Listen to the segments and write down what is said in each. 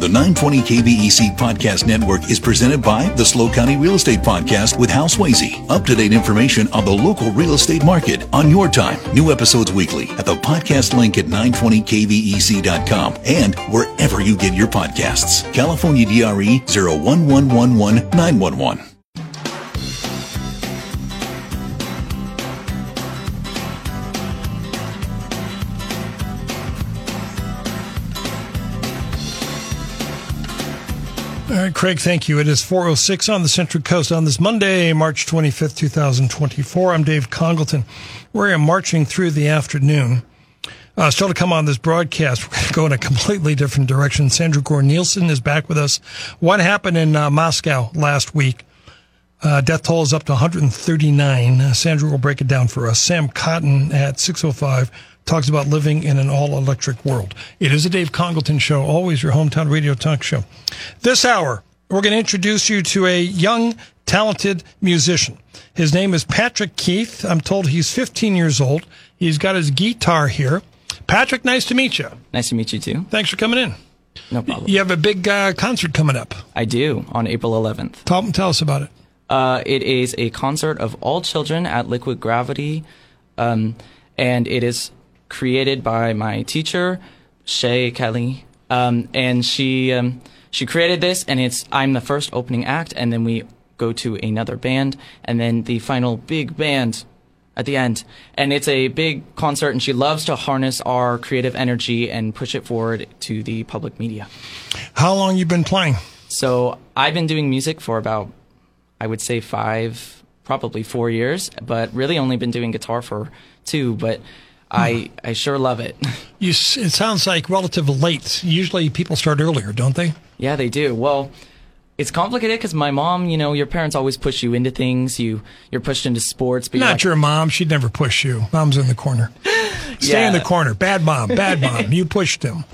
The 920 KVEC Podcast Network is presented by the SLO County Real Estate Podcast with Hal Swayze. Up-to-date information on the local real estate market on your time. New episodes weekly at the podcast link at 920kvec.com and wherever you get your podcasts. California DRE 01111 All right, Craig, thank you. It is 4:06 on the Central Coast on this Monday, March 25th, 2024. I'm Dave Congleton. We're marching through the afternoon. Still to come on this broadcast, we're going to go in a completely different direction. Sandra Gore Nielsen is back with us. What happened in Moscow last week? Death toll is up to 139. Sandra will break it down for us. Sam Cotton at 6:05 talks about living in an all-electric world. It is a Dave Congleton show, always your hometown radio talk show. This hour, we're going to introduce you to a young, talented musician. His name is Patrick Keith. I'm told he's 15 years old. He's got his guitar here. Patrick, nice to meet you. Nice to meet you, too. Thanks for coming in. No problem. You have a big concert coming up. I do, on April 11th. Tell us about it. It is a concert of all children at Liquid Gravity, and it is created by my teacher, Shay Kelly, and she created this, and I'm the first opening act, and then we go to another band, and then the final big band at the end. And it's a big concert, and she loves to harness our creative energy and push it forward to the public media. How long you been playing? So I've been doing music for about, I would say 5, probably 4 years, but really only been doing guitar for 2, but I sure love it. It sounds like relatively late. Usually people start earlier, don't they? Yeah, they do. Well, it's complicated because my mom, your parents always push you into things. You're pushed into sports. But Not your mom. She'd never push you. Mom's in the corner. Stay in the corner. Bad mom. Bad mom. You pushed him.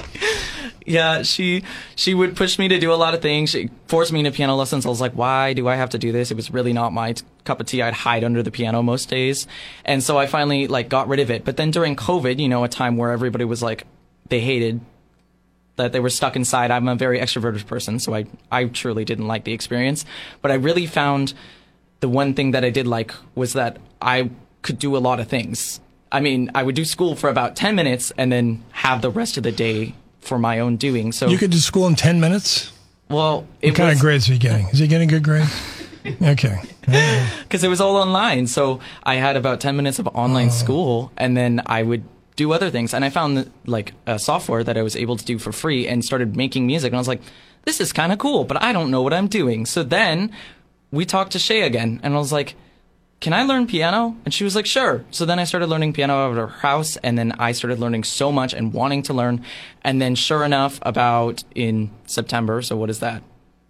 Yeah, she would push me to do a lot of things. She forced me into piano lessons. I was like, why do I have to do this? It was really not my cup of tea. I'd hide under the piano most days. And so I finally got rid of it. But then during COVID, a time where everybody was they hated that they were stuck inside. I'm a very extroverted person, so I truly didn't like the experience. But I really found the one thing that I did like was that I could do a lot of things. I mean, I would do school for about 10 minutes and then have the rest of the day for my own doing. So you could do school in 10 minutes? Well, what kind of grades are you getting? Is he getting good grades? Okay. Because it was all online. So I had about 10 minutes of online school, and then I would do other things. And I found a software that I was able to do for free and started making music. And I was like, this is kind of cool, but I don't know what I'm doing. So then we talked to Shay again, and I was like, can I learn piano? And she was like, sure. So then I started learning piano at her house, and then I started learning so much and wanting to learn. And then sure enough, about in September, so what is that?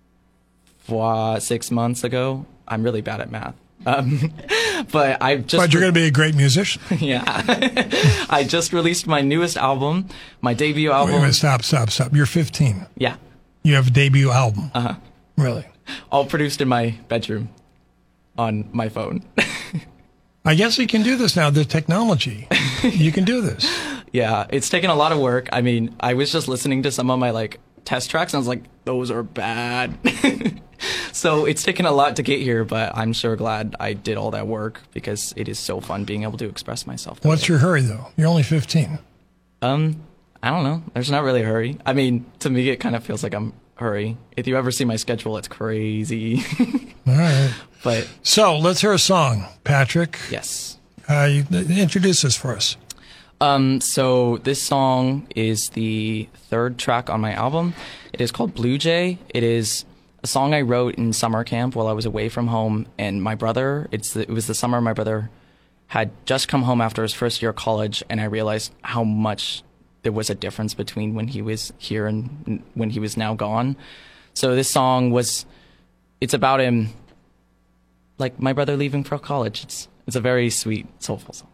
6 months ago? I'm really bad at math. But you're going to be a great musician. Yeah. I just released my newest album, my debut album. Wait a minute, stop. You're 15. Yeah. You have a debut album. Uh-huh. Really? All produced in my bedroom on my phone. I guess you can do this now. The technology. You can do this. Yeah, it's taken a lot of work. I mean, I was just listening to some of my test tracks, and I was like, those are bad. So it's taken a lot to get here, but I'm sure glad I did all that work because it is so fun being able to express myself. What's your hurry, though? You're only 15. I don't know. There's not really a hurry. I mean, to me, it kind of feels like I'm hurry. If you ever see my schedule, it's crazy. All right. So let's hear a song, Patrick. Yes. Introduce this for us. So this song is the 3rd track on my album. It is called Blue Jay. It is a song I wrote in summer camp while I was away from home, and my brother, it was the summer my brother had just come home after his first year of college, and I realized how much there was a difference between when he was here and when he was now gone. So this song it's about him, my brother leaving for college. It's a very sweet, soulful song.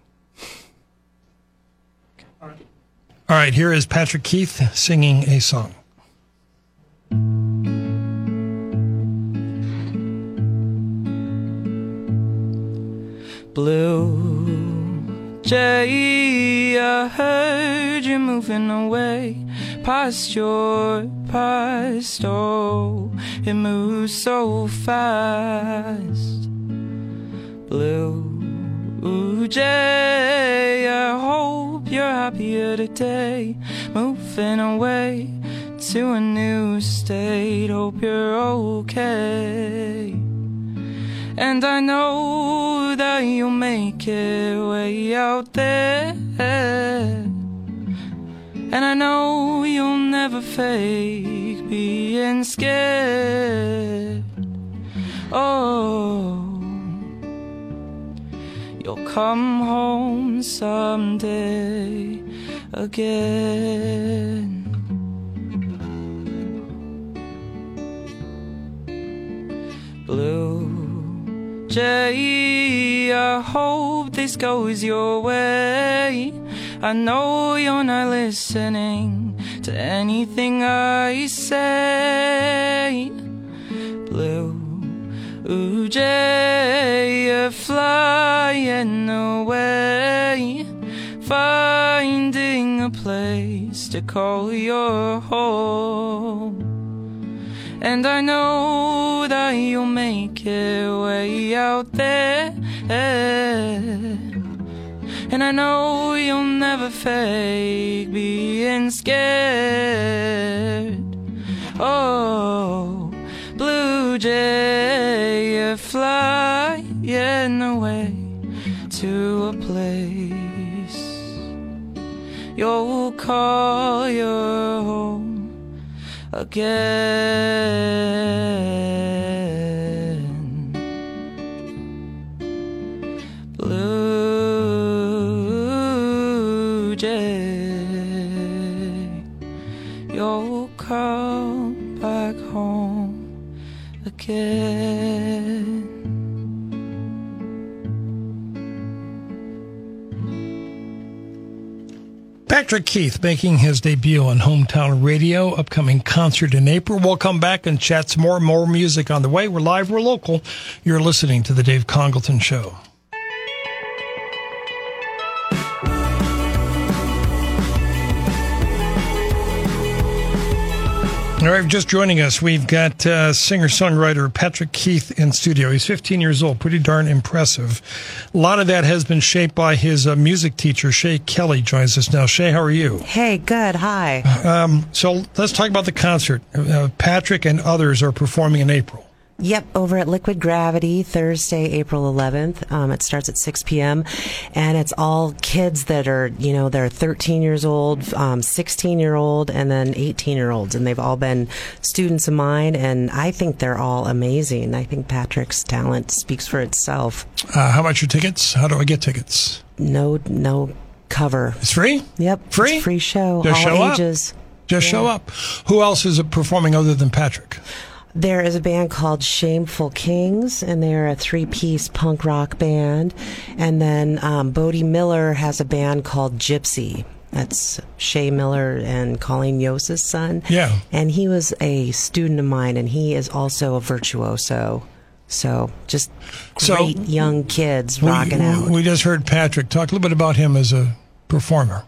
All right, here is Patrick Keith singing a song. Blue Jay, I heard you moving away past your past. Oh, it moves so fast. Blue jay, I hope you're happier today. Moving away to a new state. Hope you're okay. And I know that you'll make it way out there. And I know you'll never fake being scared. Oh, you'll come home someday again. Blue jay, I hope this goes your way. I know you're not listening to anything I say. Blue jay, you're flying away, finding a place to call your home. And I know that you'll make it way out there. And I know you'll never fake being scared. Oh, blue jay, you're flying away to a place you'll call your home again. Blue jay, you'll come back home again. Patrick Keith making his debut on Hometown Radio, upcoming concert in April. We'll come back and chat some more music on the way. We're live, we're local. You're listening to The Dave Congleton Show. All right, just joining us, we've got singer-songwriter Patrick Keith in studio. He's 15 years old, pretty darn impressive. A lot of that has been shaped by his music teacher, Shay Kelly, joins us now. Shay, how are you? Hey, good. Hi. So let's talk about the concert. Patrick and others are performing in April. Yep, over at Liquid Gravity, Thursday, April 11th. It starts at 6 p.m. And it's all kids that are, they're 13 years old, 16-year-old, and then 18-year-olds. And they've all been students of mine, and I think they're all amazing. I think Patrick's talent speaks for itself. How much are tickets? How do I get tickets? No cover. It's free? Yep. Free? It's a free show. Just all show ages. Up. Just show up. Who else is performing other than Patrick? There is a band called Shameful Kings, and they're a three-piece punk rock band. And then Bodie Miller has a band called Gypsy. That's Shay Miller and Colleen Yosa's son. Yeah. And he was a student of mine, and he is also a virtuoso. So just great young kids rocking out. We just heard Patrick. Talk a little bit about him as a performer.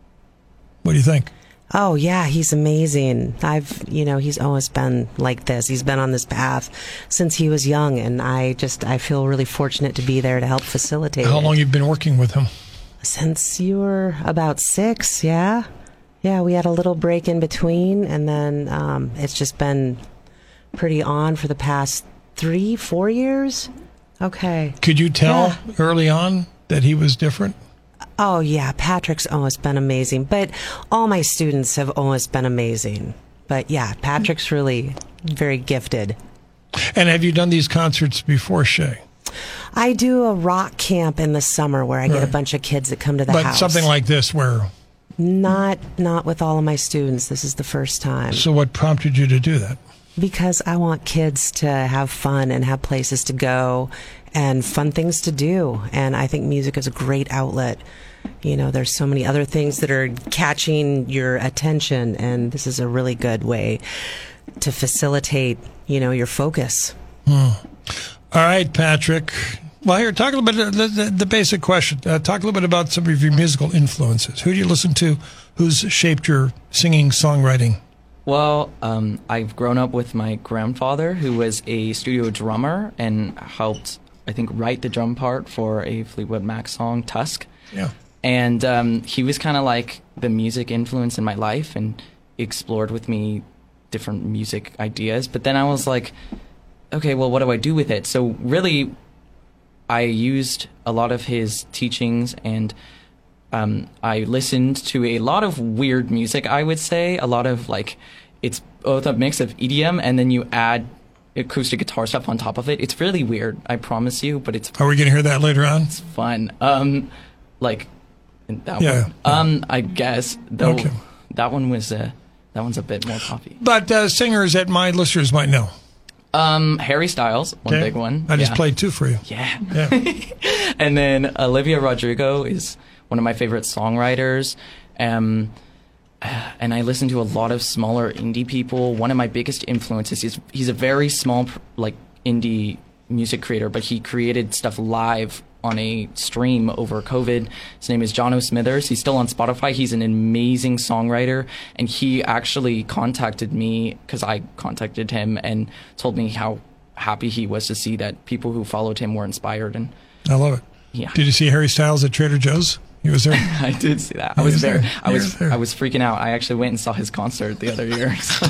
What do you think? Oh, yeah, he's amazing. He's always been like this. He's been on this path since he was young, and I feel really fortunate to be there to help facilitate it. How long you've been working with him? Since you were about 6, yeah. Yeah, we had a little break in between, and then it's just been pretty on for the past 3-4 years. Okay. Could you tell early on that he was different? Oh, yeah, Patrick's always been amazing, but all my students have always been amazing. But yeah, Patrick's really very gifted. And have you done these concerts before, Shay? I do a rock camp in the summer where I get a bunch of kids that come to the house. But something like this where? Not with all of my students. This is the first time. So what prompted you to do that? Because I want kids to have fun and have places to go and fun things to do. And I think music is a great outlet. There's so many other things that are catching your attention, and this is a really good way to facilitate, your focus. All right, Patrick. Well, here, talk a little bit, the basic question. Talk a little bit about some of your musical influences. Who do you listen to who's shaped your singing, songwriting? Well, I've grown up with my grandfather, who was a studio drummer and helped, I think, write the drum part for a Fleetwood Mac song, Tusk. Yeah. And he was kind of like the music influence in my life and explored with me different music ideas. But then I was like, okay, well, what do I do with it? So really, I used a lot of his teachings, and I listened to a lot of weird music, I would say. A lot of, like, it's both a mix of EDM and then you add acoustic guitar stuff on top of it. It's really weird, I promise you, but it's Are we going to hear that later on? It's fun. Like that Yeah. one. I guess though Okay. that one's a bit more poppy. But singers that my listeners might know. Harry Styles, one Okay. big one. I just Yeah. played two for you. Yeah. Yeah. And then Olivia Rodrigo is one of my favorite songwriters. And I listen to a lot of smaller indie people. One of my biggest influences is he's a very small, like, indie music creator, but he created stuff live on a stream over COVID. His name is Jono Smithers. He's still on Spotify. He's an amazing songwriter, and he actually contacted me because I contacted him and told me how happy he was to see that people who followed him were inspired. And I love it. yeah, Did you see Harry Styles at Trader Joe's? He was there. I did see that. He I was was there. there. I He was was there. I was freaking out. I actually went and saw his concert the other year. So.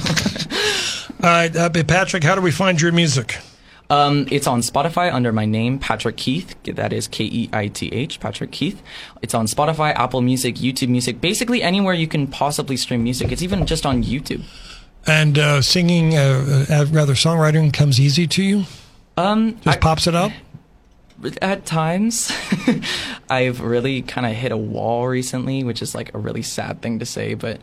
All right, Patrick, how do we find your music? It's on Spotify under my name, Patrick Keith. That is Keith, Patrick Keith. It's on Spotify, Apple Music, YouTube Music, basically anywhere you can possibly stream music. It's even just on YouTube. And singing, rather songwriting, comes easy to you? Just pops it out? At times, I've really kind of hit a wall recently, which is like a really sad thing to say, but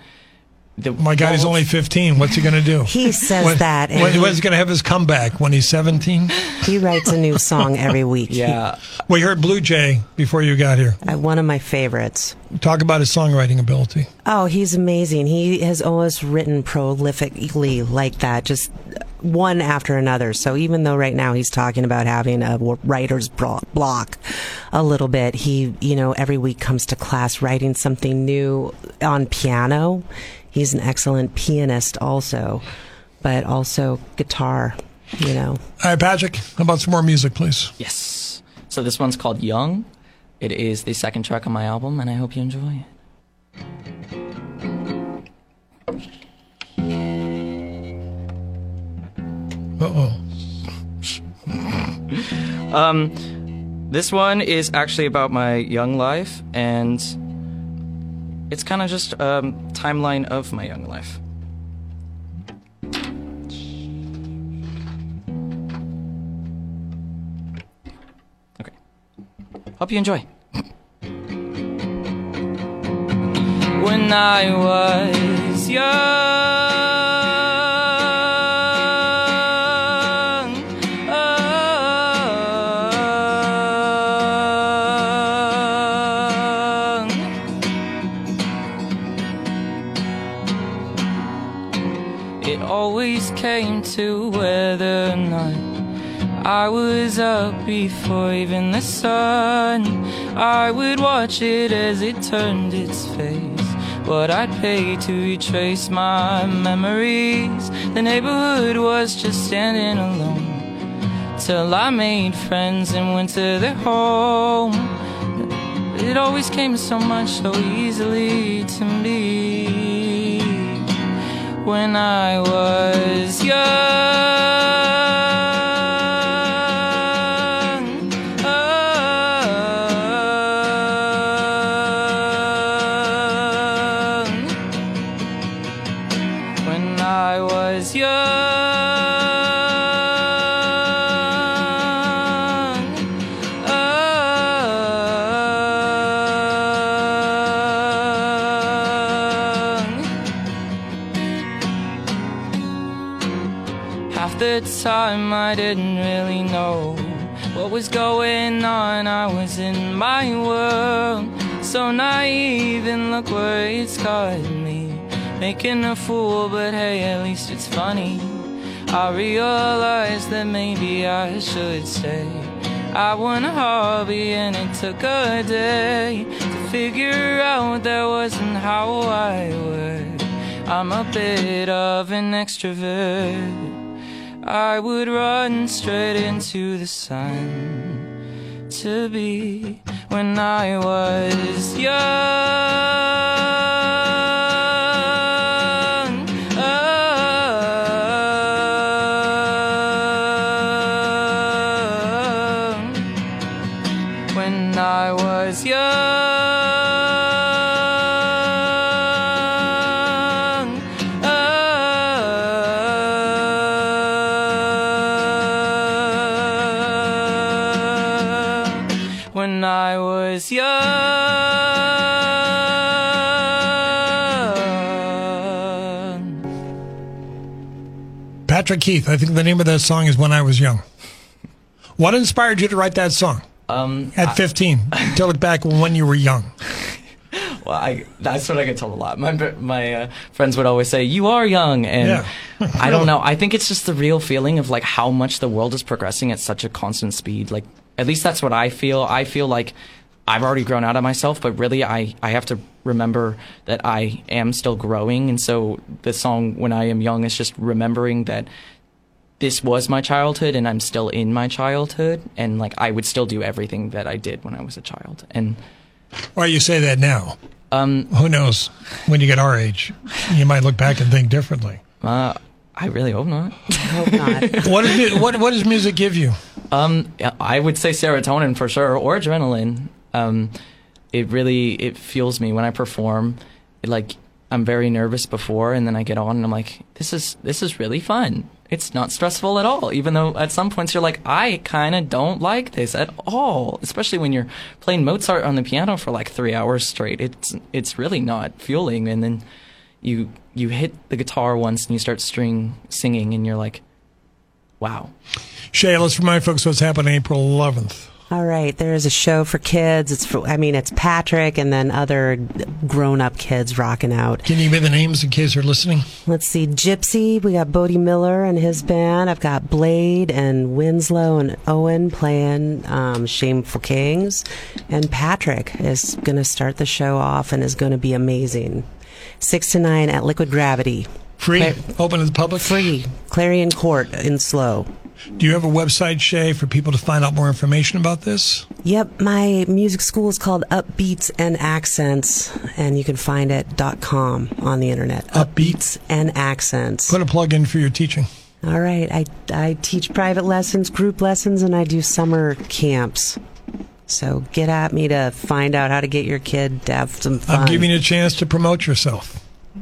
My God, he's only 15. What's he going to do? He says that. And When's he going to have his comeback? When he's 17? he writes a new song every week. yeah. We heard Blue Jay before you got here. One of my favorites. Talk about his songwriting ability. Oh, he's amazing. He has always written prolifically like that, just one after another. So even though right now he's talking about having a writer's block a little bit, he, every week comes to class writing something new on piano. He's an excellent pianist also, but also guitar, All right, Patrick, how about some more music, please? Yes. So this one's called Young. It is the second track on my album, and I hope you enjoy it. Uh-oh. This one is actually about my young life, and it's kind of just a timeline of my young life. Okay. Hope you enjoy. When I was young, it always came to whether or not I was up before even the sun. I would watch it as it turned its face. What I'd pay to retrace my memories. The neighborhood was just standing alone till I made friends and went to their home. It always came so much so easily to me. When I was young, when I was young, half the time I didn't really know what was going on. I was in my world, so naive, and look where it's got me. Making a fool, but hey, at least it's funny. I realized that maybe I should say I want a hobby and it took a day to figure out that wasn't how I would. I'm a bit of an extrovert. I would run straight into the sun to be when I was young. When I was young, when I was young. Patrick Keith, I think the name of that song is When I Was Young. What inspired you to write that song? At 15, tell it back when you were young. Well, that's what I get told a lot. My friends would always say, "You are young," and Yeah. I don't know. I think it's just the real feeling of like how much the world is progressing at such a constant speed. Like, at least that's what I feel. I feel like I've already grown out of myself, but really I have to remember that I am still growing. And so the song When I Am Young is just remembering that this was my childhood and I'm still in my childhood, and like I would still do everything that I did when I was a child. And Why you say that now? Who knows? When you get our age, you might look back and think differently. I really hope not. Hope not. What does music give you? I would say serotonin for sure, or adrenaline. It fuels me when I perform. I'm very nervous before, and then I get on and I'm like, this is really fun. It's not stressful at all, even though at some points you're like, I kind of don't like this at all, especially when you're playing Mozart on the piano for like 3 hours straight. It's really not fueling, and then you hit the guitar once and you start singing and you're like, wow. Shay, let's remind folks what's happening April 11th. All right, there is a show for kids. It's Patrick and then other grown-up kids rocking out. Can you give me the names in case they're listening? Let's see, Gypsy, we got Bodie Miller and his band. I've got Blade and Winslow and Owen playing Shameful Kings. And Patrick is going to start the show off and is going to be amazing. 6 to 9 at Liquid Gravity. Free? Open to the public? Free. Clarion Court in Slow. Do you have a website, Shay, for people to find out more information about this? Yep, my music school is called Upbeats and Accents, and you can find it .com on the internet. Upbeats and Accents. Put a plug in for your teaching. All right, I teach private lessons, group lessons, and I do summer camps. So get at me to find out how to get your kid to have some fun. I'm giving you a chance to promote yourself.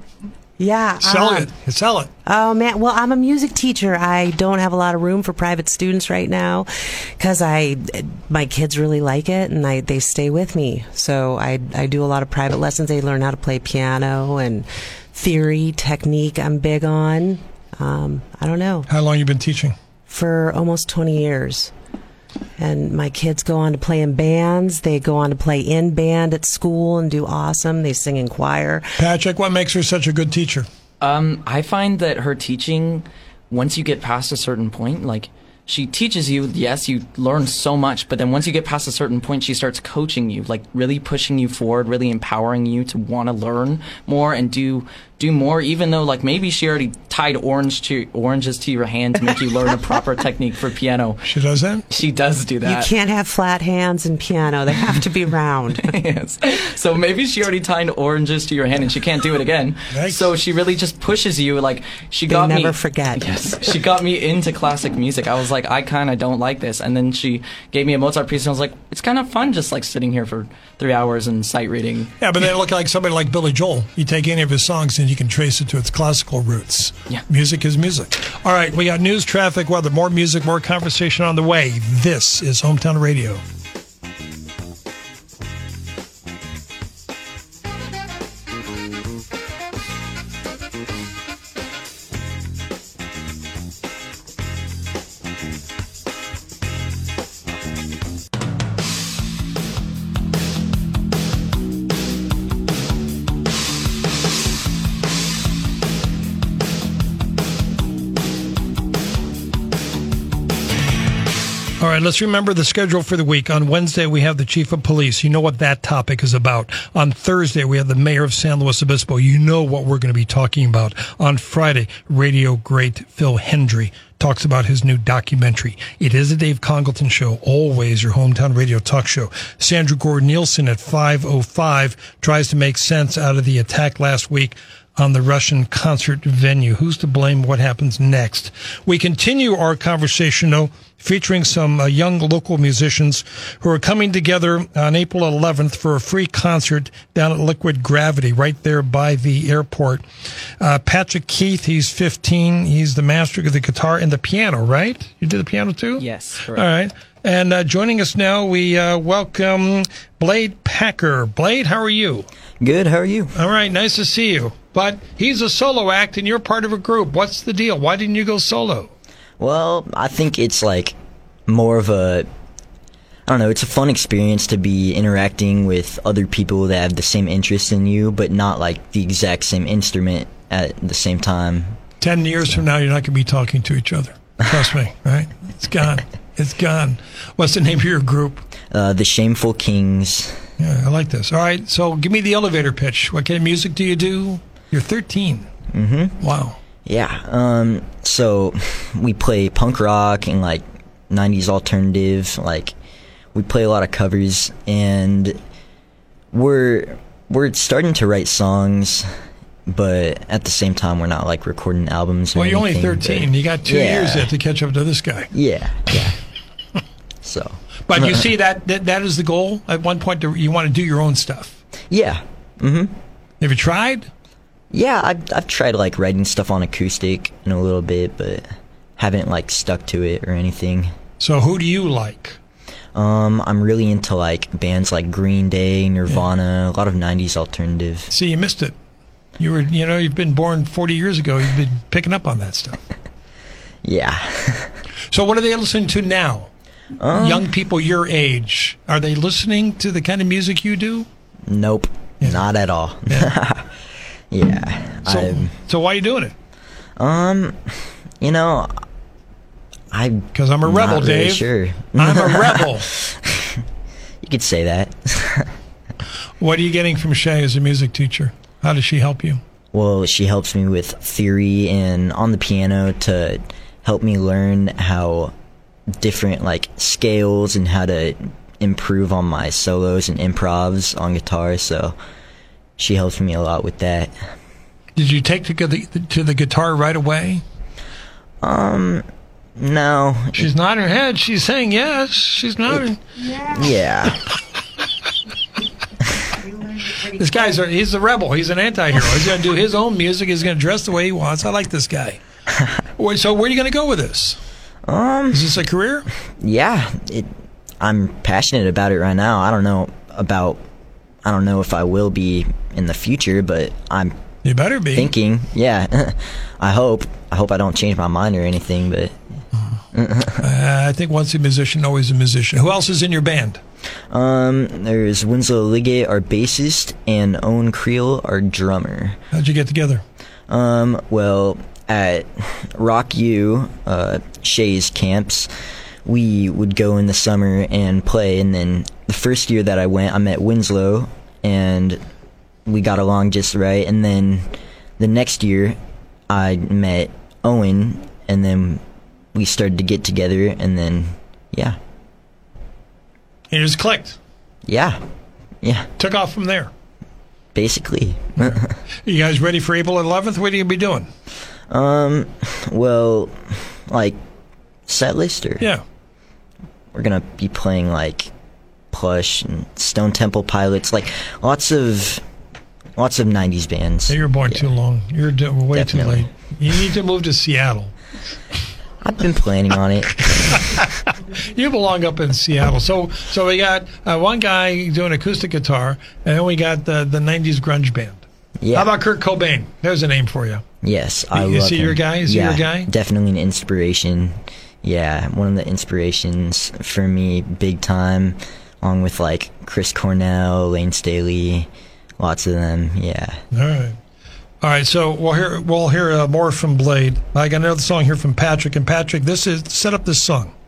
Yeah. Sell it. Oh, man. Well, I'm a music teacher. I don't have a lot of room for private students right now because my kids really like it and they stay with me. So I do a lot of private lessons. They learn how to play piano and theory, technique I'm big on. I don't know. How long you been teaching? For almost 20 years. And my kids go on to play in bands. They go on to play in band at school and do awesome. They sing in choir. Patrick, what makes her such a good teacher? I find that her teaching, once you get past a certain point, like she teaches you, yes, you learn so much, but then once you get past a certain point, she starts coaching you, like really pushing you forward, really empowering you to want to learn more and do more, even though like maybe she already tied oranges to your hand to make you learn a proper technique for piano. She does that? She does do that. You can't have flat hands in piano. They have to be round. Yes. So maybe she already tied oranges to your hand and she can't do it again. Nice. So she really just pushes you. Like she got me. They never forget. Yes. She got me into classic music. I was like, I kind of don't like this. And then she gave me a Mozart piece and I was like, it's kind of fun just like sitting here for 3 hours and sight reading. Yeah, but they look like somebody like Billy Joel. You take any of his songs and you can trace it to its classical roots. Yeah. Music is music. All right, we got news, traffic, weather, more music, more conversation on the way. This is Hometown Radio. All right, let's remember the schedule for the week. On Wednesday, we have the chief of police. You know what that topic is about. On Thursday, we have the mayor of San Luis Obispo. You know what we're going to be talking about. On Friday, radio great Phil Hendry talks about his new documentary. It is a Dave Congleton show, always your hometown radio talk show. Sandra Gore-Nielsen at 5:05 tries to make sense out of the attack last week on the Russian concert venue. Who's to blame? What happens next? We continue our conversation, though, featuring some young local musicians who are coming together on April 11th for a free concert down at Liquid Gravity, right there by the airport. Patrick Keith, he's 15. He's the master of the guitar and the piano, right? You did the piano too? Yes, correct. All right. And joining us now, we welcome Blade Packer. Blade, how are you? Good, how are you? All right, nice to see you. But he's a solo act, and you're part of a group. What's the deal? Why didn't you go solo? Well, I think it's like more of a, I don't know, it's a fun experience to be interacting with other people that have the same interests in you, but not like the exact same instrument at the same time. 10 years from now, you're not going to be talking to each other. Trust me, right? It's gone. It's gone. What's the name of your group? The Shameful Kings. Yeah, I like this. All right, so give me the elevator pitch. What kind of music do you do? You're 13. Mm-hmm. Wow. Yeah. So we play punk rock and like 90s alternative. Like we play a lot of covers, and we're starting to write songs, but at the same time we're not like recording albums. Well, you're only anything, 13. You got 2 years yet to catch up to this guy. Yeah. So. But you see that is the goal. At one point, you want to do your own stuff. Yeah. Mm-hmm. Have you tried? Yeah, I've tried like writing stuff on acoustic in a little bit, but haven't like stuck to it or anything. So who do you like? I'm really into like bands like Green Day, Nirvana, a lot of 90s alternative. See, you missed it. You've been born 40 years ago. You've been picking up on that stuff. Yeah. So what are they listening to now? Young people your age, are they listening to the kind of music you do? Nope, not at all. Yeah. Yeah. So why are you doing it? Because I'm a rebel, really Dave. Sure. I'm a rebel. You could say that. What are you getting from Shay as a music teacher? How does she help you? Well, she helps me with theory and on the piano to help me learn how different like scales and how to improve on my solos and improvs on guitar. So she helps me a lot with that. Did you take to the guitar right away? No. She's nodding her head. She's saying yes. She's nodding. Yeah. This he's a rebel. He's an anti-hero. He's going to do his own music. He's going to dress the way he wants. I like this guy. So where are you going to go with this? Is this a career? Yeah. I'm passionate about it right now. I don't know if I will be in the future, but you better be thinking. Yeah. I hope I don't change my mind or anything, but I think once a musician, always a musician. Who else is in your band? There's Winslow Liggett, our bassist, and Owen Creel, our drummer. How'd you get together? Well, at Rock U, Shay's camps, we would go in the summer and play, and then the first year that I went, I met Winslow, and we got along just right, and then the next year, I met Owen, and then we started to get together, and then, yeah. You just clicked. Yeah. Took off from there. Basically. You guys ready for April 11th? What are you going to be doing? Well, like, set list or? Yeah. We're going to be playing, like, Plush and Stone Temple Pilots, like, lots of 90s bands. You were born too long. You're way Definitely. too late. You need to move to Seattle. I've been planning on it. You belong up in Seattle. So we got one guy doing acoustic guitar, and then we got the 90s grunge band. Yeah. How about Kurt Cobain? There's a name for you. Yes, I love Is he him. your guy? Is he your guy? Definitely an inspiration. Yeah, one of the inspirations for me, big time, along with, like, Chris Cornell, Lane Staley, lots of them, yeah. All right, so we'll hear more from Blade. I got another song here from Patrick. And Patrick, set up this song.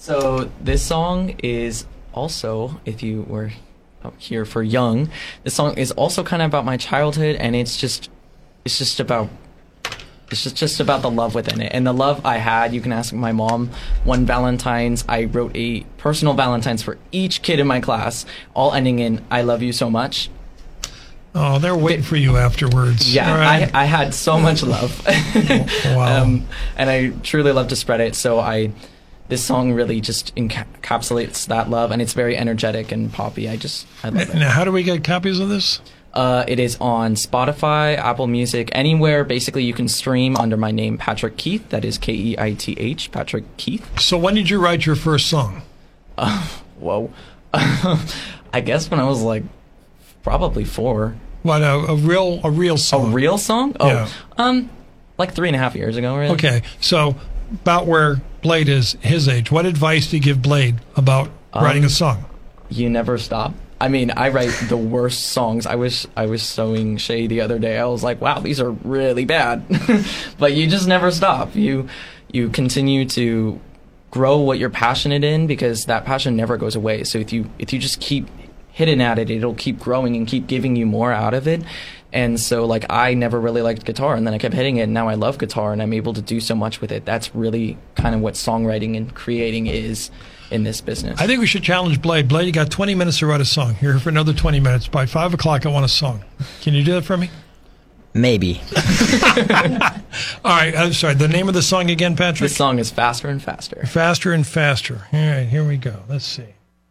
So this song is also, if you were here for young, this song is also kind of about my childhood, and it's just about the love within it. And the love I had, you can ask my mom. One Valentine's, I wrote a personal Valentine's for each kid in my class, all ending in "I love you so much." Oh, they're waiting for you afterwards. Yeah, right. I had so much love. Wow. And I truly love to spread it. So this song really just encapsulates that love, and it's very energetic and poppy. I love it. Now, how do we get copies of this? It is on Spotify, Apple Music, anywhere. Basically, you can stream under my name, Patrick Keith. That is Keith, Patrick Keith. So when did you write your first song? Whoa. I guess when I was like probably 4. What, a real song? A real song? Oh, yeah. Like 3.5 years ago, really. Okay, so about where Blade is his age, what advice do you give Blade about writing a song? You never stop. I mean, I write the worst songs. I was sewing Shay the other day. I was like, wow, these are really bad. But you just never stop. You continue to grow what you're passionate in, because that passion never goes away. So if you just keep hitting at it, it'll keep growing and keep giving you more out of it. And so, like, I never really liked guitar, and then I kept hitting it, and now I love guitar, and I'm able to do so much with it. That's really kind of what songwriting and creating is in this business. I think we should challenge Blade. Blade, you got 20 minutes to write a song. You're here for another 20 minutes. By 5 o'clock, I want a song. Can you do that for me? Maybe. All right, I'm sorry. The name of the song again, Patrick? This song is Faster and Faster. Faster and Faster. All right, here we go. Let's see.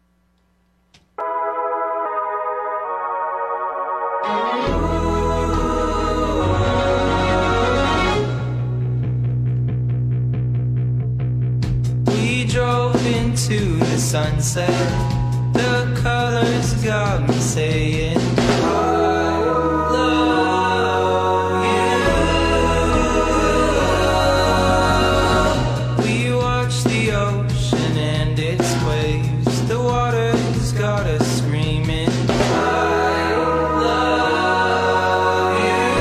We drove into the sunset. The colors got me saying, I love you. We watched the ocean and its waves. The water's got us screaming, I love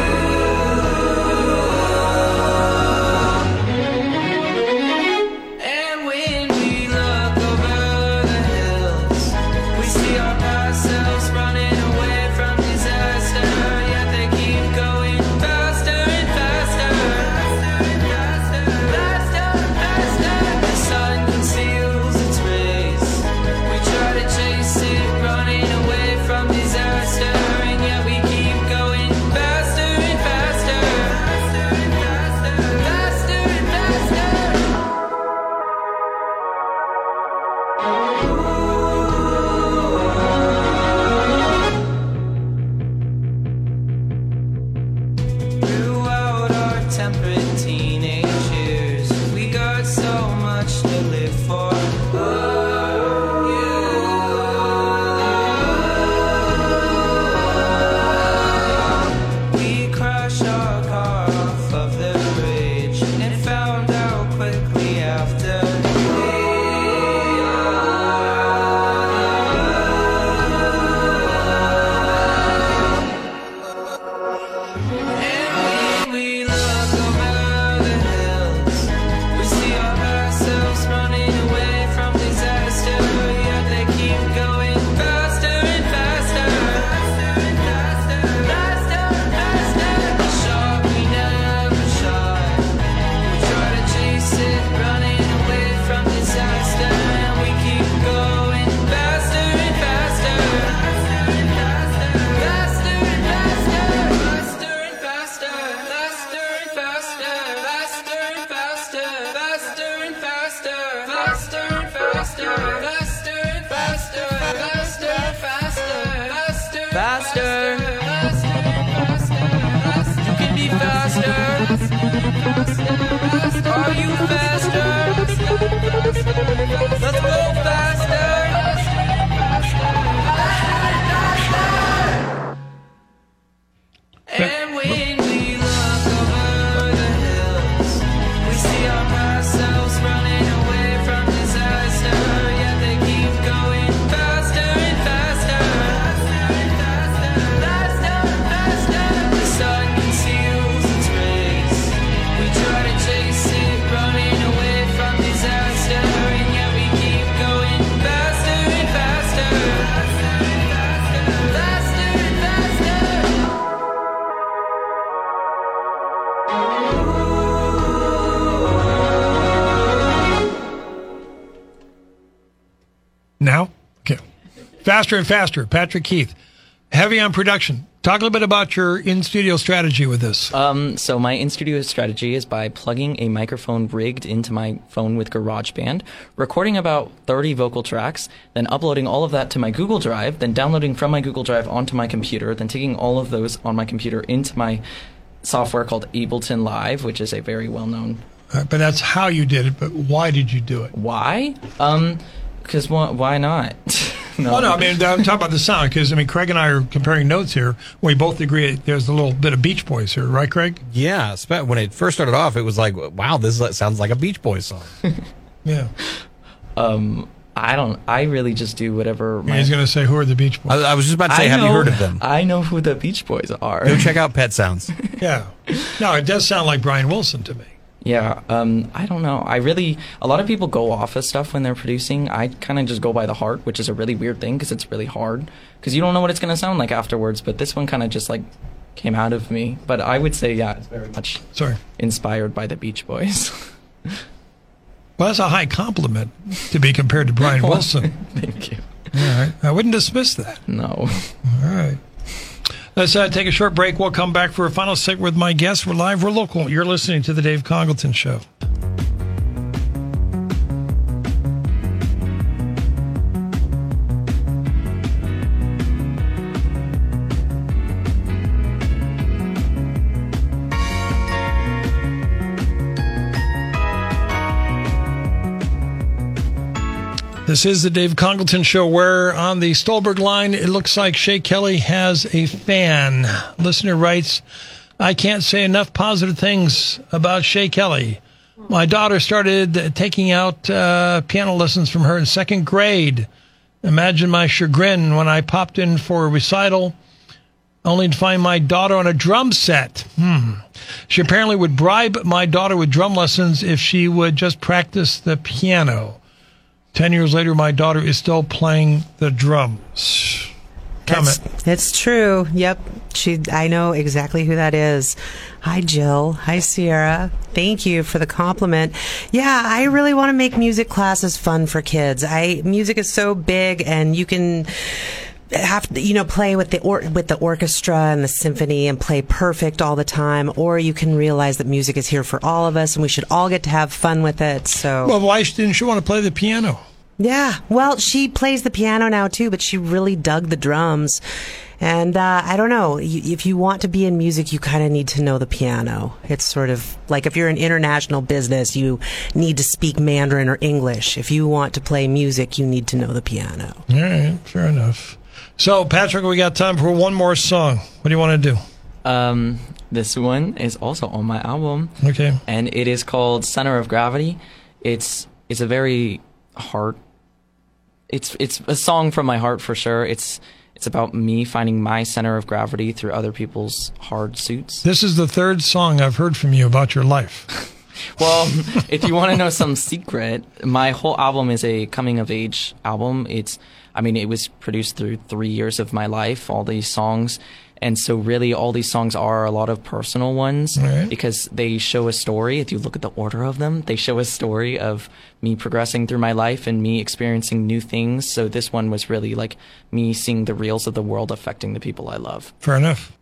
you. And when we look over the hills, we see ourselves running away from disaster. Yet they keep going faster and faster, faster and faster. The sun conceals its rays. We try to chase it, running away from disaster, and yet we keep going faster and faster, faster and faster, faster and faster. Throughout our temperate teenage years, we got so much to live for. We crashed our car off of the bridge and found out quickly after. And when we look over the hills, we see ourselves running away from disaster. Yet they keep going faster and faster, faster and faster, faster and faster. The shot we never shot. We try to chase it, running away from disaster, and we keep going faster and faster, faster and faster, faster and faster, faster and faster, faster and faster, faster and faster, faster and faster, faster and faster, faster and faster, faster and faster, faster, faster. You can be faster. Are you faster? Let's go faster. And when we look over the hills, we see ourselves running away from disaster. Yet they Now? Okay. Faster and faster. Patrick Keith, heavy on production. Talk a little bit about your in-studio strategy with this. So my in-studio strategy is by plugging a microphone rigged into my phone with GarageBand, recording about 30 vocal tracks, then uploading all of that to my Google Drive, then downloading from my Google Drive onto my computer, then taking all of those on my computer into my software called Ableton Live, which is a very well-known. But that's how you did it, but why did you do it? Why? Because why not? No. Oh, no, I mean, I'm talking about the sound, because, I mean, Craig and I are comparing notes here. We both agree there's a little bit of Beach Boys here, right, Craig? Yeah, when it first started off, it was like, wow, this sounds like a Beach Boys song. Yeah. I really just do whatever. He's going to say, who are the Beach Boys? I was just about to say, have you heard of them? I know who the Beach Boys are. Go check out Pet Sounds. Yeah. No, it does sound like Brian Wilson to me. Yeah, I don't know. A lot of people go off of stuff when they're producing. I kind of just go by the heart, which is a really weird thing because it's really hard because you don't know what it's going to sound like afterwards. But this one kind of just like came out of me. But I would say, yeah, it's very much inspired by the Beach Boys. Well, that's a high compliment to be compared to Brian Wilson. Thank you. All right. I wouldn't dismiss that. No. All right. Let's take a short break. We'll come back for a final segment with my guests. We're live, we're local. You're listening to The Dave Congleton Show. This is the Dave Congleton Show, where on the Stolberg line, it looks like Shay Kelly has a fan. Listener writes, I can't say enough positive things about Shay Kelly. My daughter started taking out piano lessons from her in second grade. Imagine my chagrin when I popped in for a recital, only to find my daughter on a drum set. She apparently would bribe my daughter with drum lessons if she would just practice the piano. 10 years later, my daughter is still playing the drums. Comment. It's true. Yep. I know exactly who that is. Hi, Jill. Hi, Sierra. Thank you for the compliment. Yeah, I really want to make music classes fun for kids. Music is so big, and you can have to, play with the orchestra and the symphony and play perfect all the time, or you can realize that music is here for all of us and we should all get to have fun with it. So, well, why didn't she want to play the piano? Yeah, well, she plays the piano now too, but she really dug the drums. And I don't know, if you want to be in music, you kind of need to know the piano. It's sort of like if you're in international business, you need to speak Mandarin or English. If you want to play music, you need to know the piano. All right, fair enough. So, Patrick, we got time for one more song. What do you want to do? This one is also on my album. Okay. And it is called Center of Gravity. It's a very heart. It's a song from my heart for sure. It's about me finding my center of gravity through other people's hard suits. This is the third song I've heard from you about your life. Well, if you want to know some secret, my whole album is a coming-of-age album. It was produced through 3 years of my life, all these songs. And so really all these songs are a lot of personal ones because they show a story. If you look at the order of them, they show a story of me progressing through my life and me experiencing new things. So this one was really like me seeing the reals of the world affecting the people I love. Fair enough.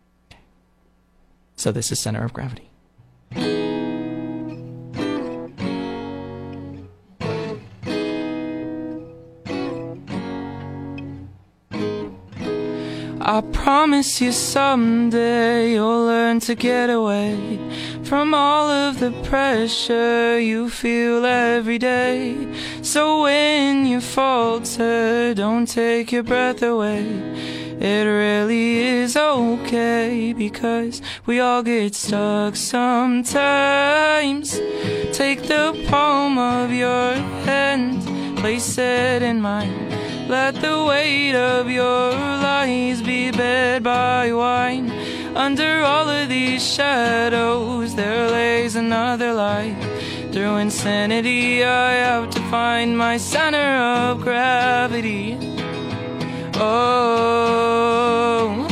So this is Center of Gravity. I promise you someday you'll learn to get away from all of the pressure you feel every day. So when you falter, don't take your breath away. It really is okay, because we all get stuck sometimes. Take the palm of your hand, place it in mine. Let the weight of your lies be bed by wine. Under all of these shadows there lays another light. Through insanity I have to find my center of gravity. Oh,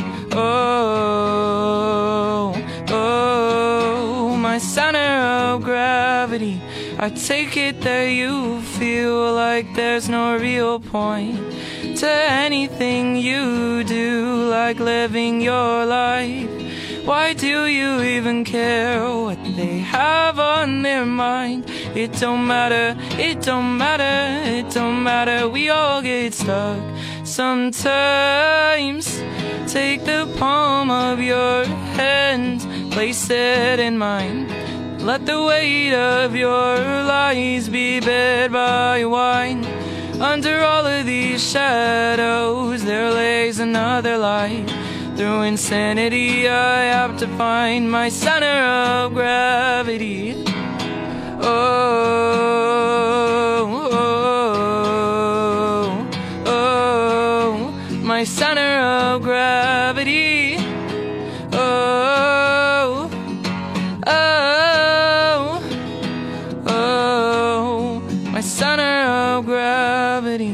oh, oh, my center of gravity. me. I take it that you feel like there's no real point to anything you do, like living your life. Why do you even care what they have on their mind? It don't matter, it don't matter, it don't matter. We all get stuck sometimes. Take the palm of your hand, place it in mine. Let the weight of your lies be bared by wine. Under all of these shadows there lays another light. Through insanity I have to find my center of gravity. Oh, oh, oh, my center of gravity. Oh, oh, oh, my center of gravity.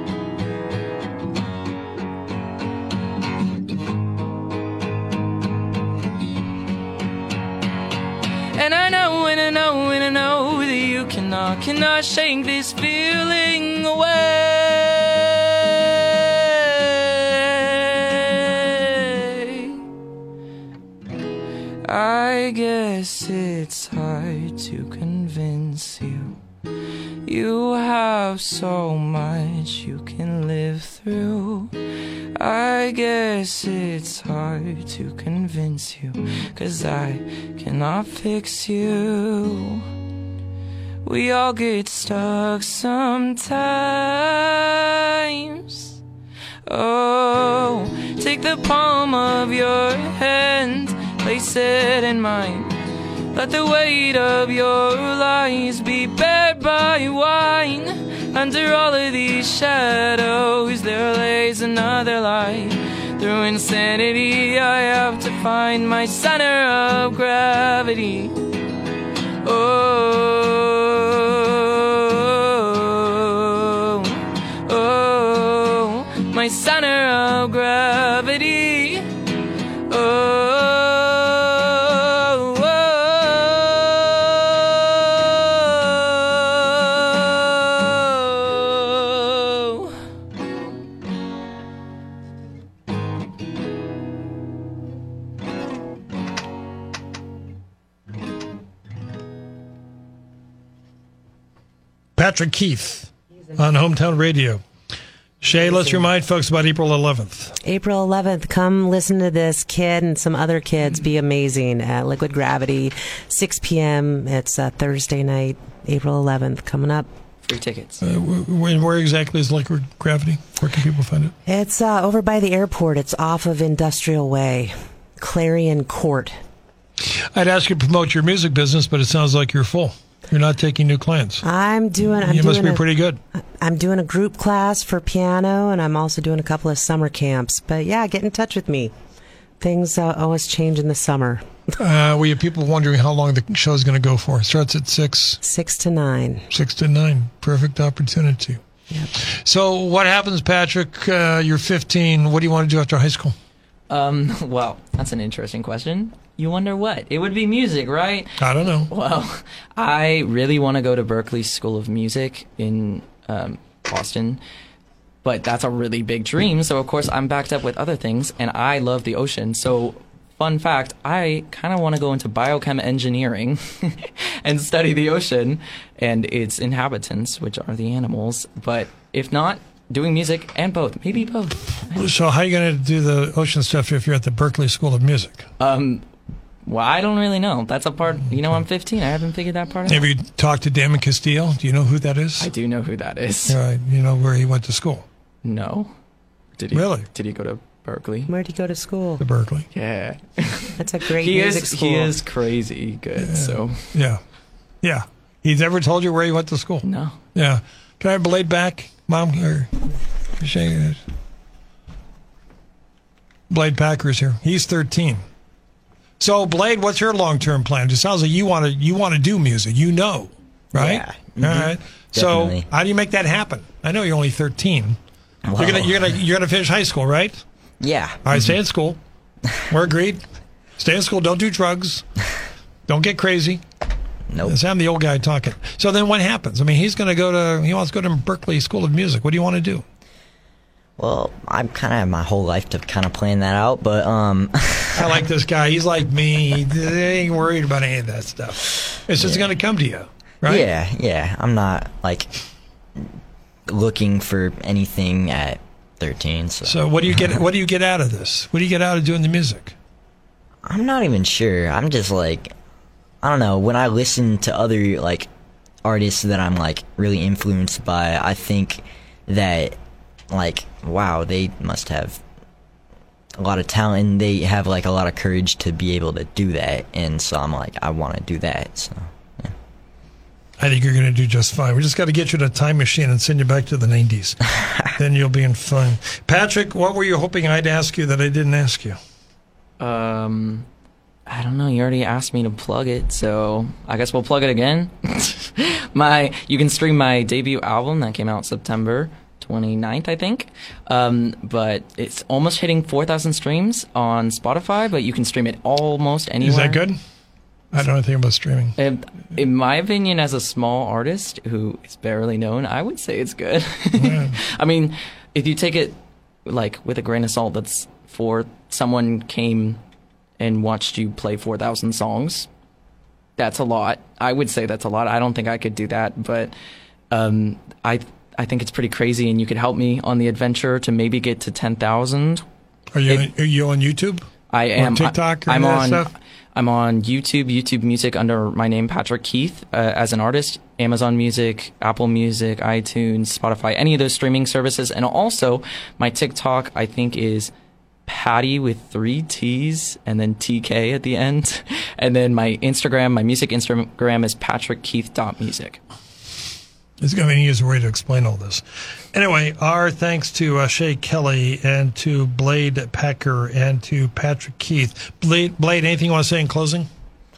And I know, and I know, and I know that you cannot shake this feeling away. I guess it's hard to convince you. You have so much you can live through. I guess it's hard to convince you, 'cause I cannot fix you. We all get stuck sometimes. Oh, take the palm of your hand, place it in mine. Let the weight of your lies be bared by wine. Under all of these shadows there lays another light. Through insanity I have to find my center of gravity. Oh, oh, my center of gravity. Oh, Patrick Keith on Hometown Radio. Shay, let's remind folks about April 11th. April 11th, come listen to this kid and some other kids be amazing at Liquid Gravity, 6 p.m. It's Thursday night, April 11th, coming up. Free tickets. Where exactly is Liquid Gravity? Where can people find it? It's over by the airport. It's off of Industrial Way, Clarion Court. I'd ask you to promote your music business, but it sounds like you're full. You're not taking new clients. You must be pretty good. I'm doing a group class for piano, and I'm also doing a couple of summer camps. But yeah, get in touch with me. Things always change in the summer. We have people wondering how long the show is going to go for. It starts at 6. 6 to 9. 6 to 9. Perfect opportunity. Yep. So what happens, Patrick? You're 15. What do you want to do after high school? Well, that's an interesting question. You wonder what? It would be music, right? I don't know. Well, I really want to go to Berklee School of Music in Boston, but that's a really big dream. So, of course, I'm backed up with other things, and I love the ocean. So, fun fact, I kind of want to go into biochem engineering and study the ocean and its inhabitants, which are the animals. But if not, doing music and both. Maybe both. So how are you going to do the ocean stuff if you're at the Berklee School of Music? Well, I don't really know. That's a part, I'm 15. I haven't figured that part out. Have you talked to Damon Castile? Do you know who that is? I do know who that is. All right. You know where he went to school? No. Did he? Really? Did he go to Berklee? Where'd he go to school? To Berklee. Yeah. That's a great music school. He is crazy good, so. Yeah. Yeah. He's ever told you where he went to school? No. Yeah. Can I have Blade back, Mom? Or Blade Packer's here. He's 13. So, Blade, what's your long-term plan? It sounds like you want to do music. Right? Yeah. Mm-hmm. All right. Definitely. So, how do you make that happen? I know you're only 13. Wow. You're gonna finish high school, right? Yeah. All right. Stay in school. We're agreed. Stay in school. Don't do drugs. Don't get crazy. Nope. I'm the old guy talking. So then what happens? I mean, he wants to go to Berkeley School of Music. What do you want to do? Well, I'm kind of have my whole life to kind of plan that out, but I like this guy. He's like me. He ain't worried about any of that stuff. It's just going to come to you, right? Yeah. I'm not like looking for anything at 13. So what do you get? What do you get out of this? What do you get out of doing the music? I'm not even sure. I'm just like, I don't know. When I listen to other like artists that I'm like really influenced by, I think that like, wow, they must have a lot of talent and they have like a lot of courage to be able to do that. And so I'm like, I want to do that. So yeah. I think you're going to do just fine. We just got to get you in a time machine and send you back to the 90s. Then you'll be in fun. Patrick, what were you hoping I'd ask you that I didn't ask you? I don't know. You already asked me to plug it, so I guess we'll plug it again. You can stream my debut album that came out September 29th, I think. But it's almost hitting 4,000 streams on Spotify, but you can stream it almost anywhere. Is that good? I don't know anything about streaming. In my opinion, as a small artist who is barely known, I would say it's good. Yeah. I mean, if you take it like with a grain of salt, that's for someone came and watched you play 4,000 songs. That's a lot. I would say that's a lot. I don't think I could do that, but I think it's pretty crazy, and you could help me on the adventure to maybe get to 10,000. Are you on YouTube? I am. Or TikTok or I'm that on. stuff? I'm on YouTube Music under my name, Patrick Keith, as an artist. Amazon Music, Apple Music, iTunes, Spotify, any of those streaming services, and also my TikTok I think is Patty with 3 T's and then TK at the end, and then my music Instagram is patrickkeith.music. It's going to be an easier way to explain all this. Anyway, our thanks to Shay Kelly and to Blade Packer and to Patrick Keith. Blade, anything you want to say in closing?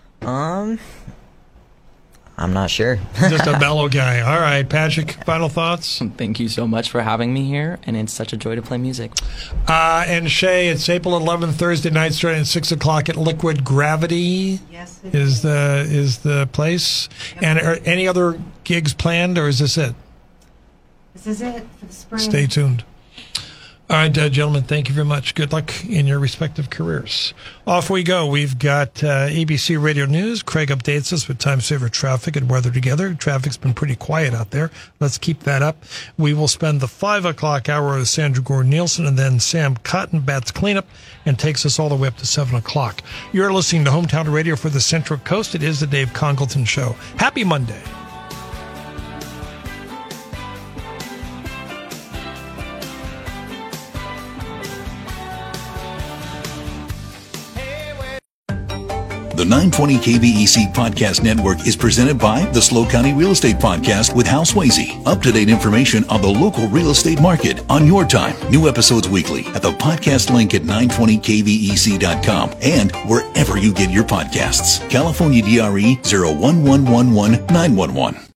I'm not sure. Just a mellow guy. All right, Patrick, final thoughts? Thank you so much for having me here, and it's such a joy to play music. And Shay, it's April 11th, Thursday night, starting at 6 o'clock at Liquid Gravity. Yes, is the place. Yep. And are any other gigs planned, or is this it? This is it for the spring. Stay tuned. All right, gentlemen, thank you very much. Good luck in your respective careers. Off we go. We've got ABC Radio News. Craig updates us with time saver traffic and weather together. Traffic's been pretty quiet out there. Let's keep that up. We will spend the 5 o'clock hour with Sandra Gordon-Nielsen, and then Sam Cotton bats cleanup and takes us all the way up to 7 o'clock. You're listening to Hometown Radio for the Central Coast. It is the Dave Congleton Show. Happy Monday. The 920 KBEC Podcast Network is presented by the SLO County Real Estate Podcast with Hal Swayze. Up-to-date information on the local real estate market on your time. New episodes weekly at the podcast link at 920kbec.com and wherever you get your podcasts. California DRE 01111 911.